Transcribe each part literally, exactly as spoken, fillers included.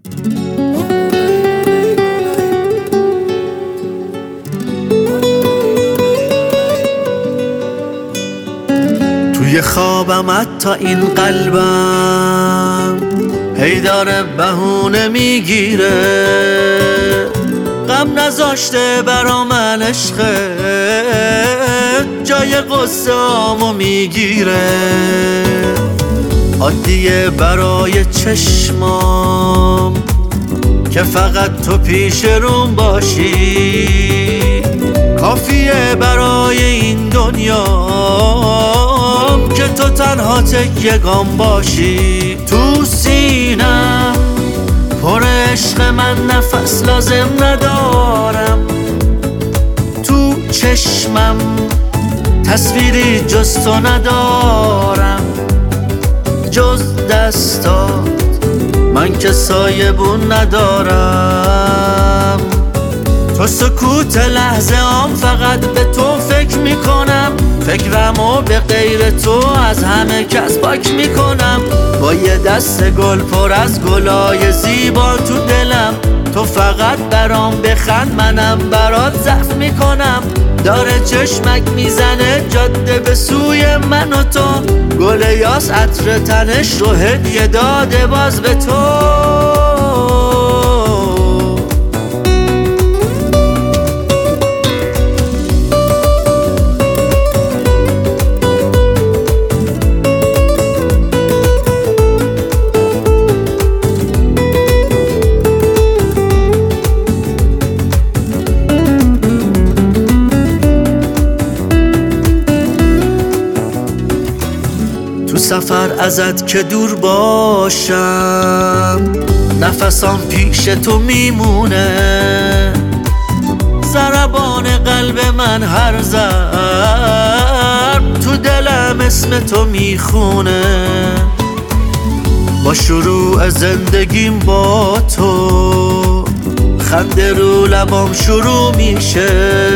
توی خوابم حتی این قلبم هی داره بهونه میگیره، غم نذاشته برا من عشقه، جای قصه هامو میگیره. عادیه برای چشمام که فقط تو پیش روم باشی، کافیه برای این دنیا که تو تنها تکیه‌گام باشی. تو سینم پر عشق، من نفس لازم ندارم، تو چشمم تصویری جز تو ندارم، جز دستات من که سایبون ندارم. تو سکوت لحظه آم فقط به تو فکر میکنم، فکرمو به غیر تو از همه کس پاک میکنم. با یه دست گل پر از گلای زیبا تو دلم، تو فقط برام بخند منم برات ضعف میکنم. داره چشمک میزنه جاده به سوی من و تو، گل یاس عطر تنش رو هدیه داده باز به تو. تو سفر ازت که دور باشم، نفسام پیش تو میمونه، ضربان قلب من هر ضرب تو دلم اسم تو میخونه. با شروع زندگیم با تو خنده رو لبام شروع میشه،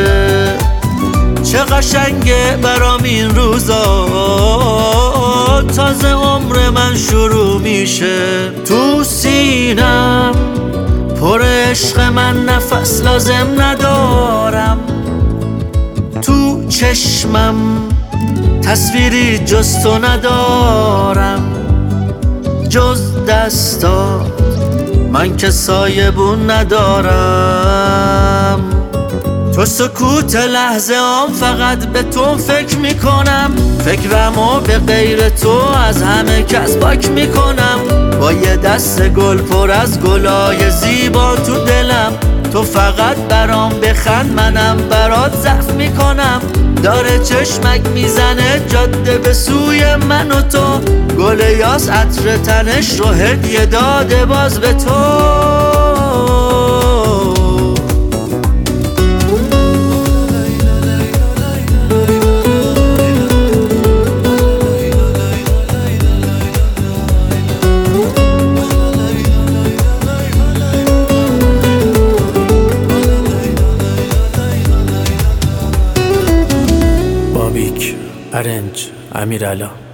چه قشنگه برام این روزا، تازه عمر من شروع میشه. تو سینم پر عشق، من نفس لازم ندارم، تو چشمم تصویری جز تو ندارم، جز دستات من که سایبون ندارم. تو سکوت لحظه آم فقط به تو فکر میکنم، فکرمو به غیر تو از همه کس پاک میکنم. با یه دست گل پر از گلای زیبا تو دلم، تو فقط برام بخند منم برات ضعف میکنم. داره چشمک میزنه جاده به سوی من و تو، گل یاس عطر تنش رو هدیه داده باز به تو. بابیک، ارنج، امیرعلا.